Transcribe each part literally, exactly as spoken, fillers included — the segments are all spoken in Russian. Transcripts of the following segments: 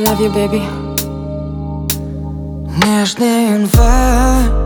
love you, baby. Нежный январь,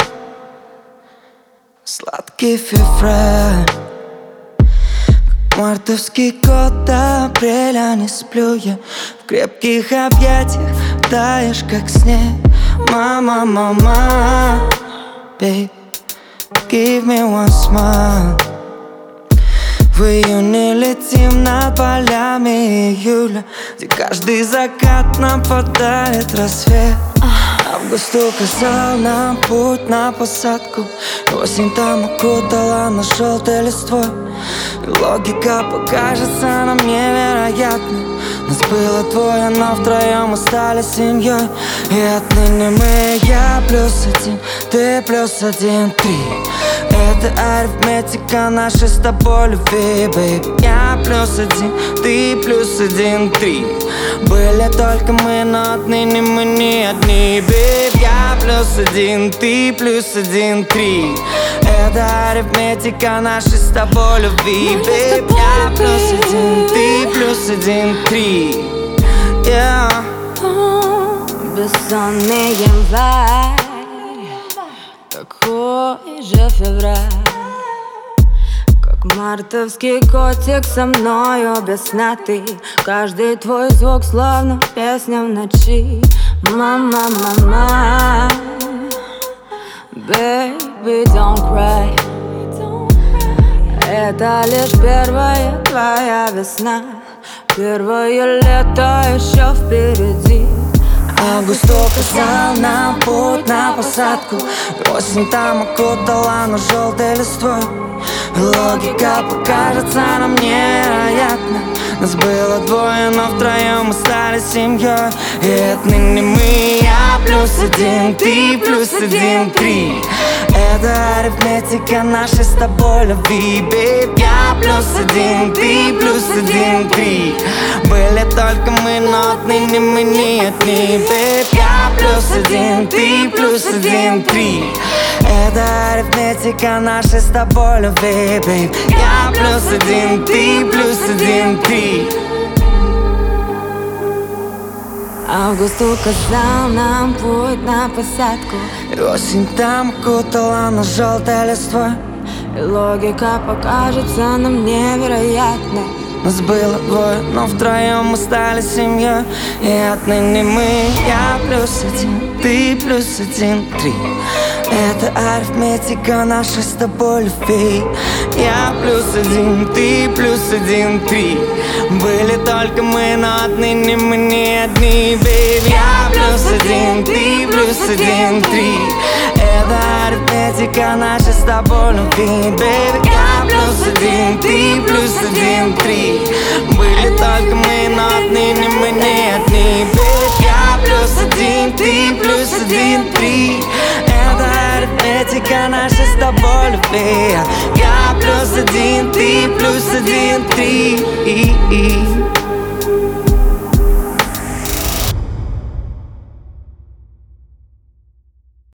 сладкий февраль, как мартовский год апреля. Не сплю я в крепких объятиях, таешь как снег. Мама, мама, babe, give me one smile. В июне летим над полями июля, где каждый закат нам подарит рассвет. Август указал нам путь на посадку, осень там окутала нас желтой листвой. И логика покажется нам невероятной. Нас было двое, но втроем мы стали семьей. И отныне мы я плюс один, ты плюс один, три. Это арифметика нашей с тобой любви, бэйб. Я плюс один, ты плюс один, три. Были только мы, но отныне мы не одни, бэйб. Я плюс один, ты плюс один, три. Это арифметика нашей с тобой любви, бэйб. Я плюс один, ты плюс один, три. Yeah. Бессонный январь, такой же февраль, как мартовский котик со мною без сна ты. Каждый твой звук словно песня в ночи. Мама, мама, baby, don't cry. Это лишь первая твоя весна, первое лето еще впереди. Август указал нам путь на посадку, осень там окутала нас желтой листвой. Логика покажется нам невероятной. Нас было двое, но втроем мы стали семьей. И отныне мы я плюс один, ты плюс один, три. Это арифметика нашей с тобой любви, бэйб. Я плюс один, ты плюс один, три. Были только мы, но отныне мы не одни, бэйб. Я плюс один, ты плюс один, три. Это арифметика нашей с тобой любви, бэйб. Я плюс один, ты плюс один, три. Август указал нам путь на посадку, и осень там окутала нас желтой листвой. и логика покажется нам невероятной. Нас было двое, но втроем мы стали семьей. И отныне мы я плюс один, ты плюс один, три. Это арифметика нашей с тобой любви. Я плюс один, ты плюс один, три. Были только мы, но отныне мы не одни, бэйб. Я плюс один, ты плюс один, три. Это арифметика нашей с тобой любви, бэйб. Я плюс один, ты плюс один, три. Были только мы, но отныне мы не одни, бэйб. Я плюс один, ты плюс один, три. Это арифметика нашей с тобой любви. Я плюс один, ты плюс один, три.